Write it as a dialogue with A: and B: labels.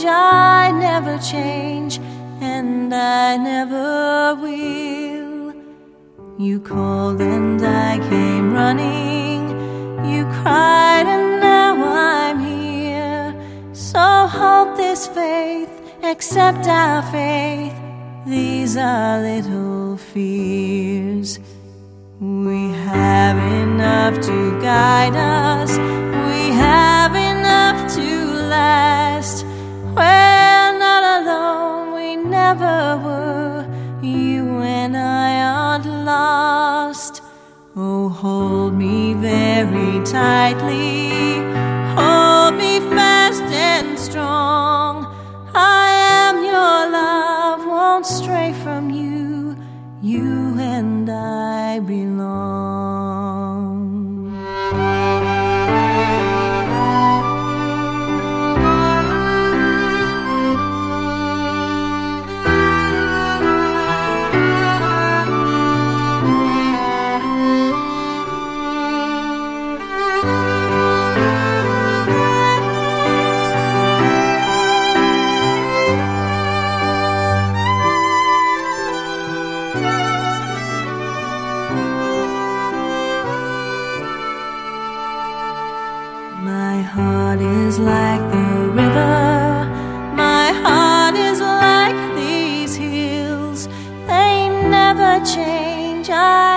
A: change, I never change, and I never will. You called and I came running, you cried and now I'm here. So hold this faith, accept our faith, these are little fears. We have enough to guide us, we have enough to last. We're not alone, we never were, you and I aren't lost. Oh, hold me very tightly, hold me fast and strong. I am your love, won't stray from you, you and I belong. My heart is like the river, my heart is like these hills, they never change, I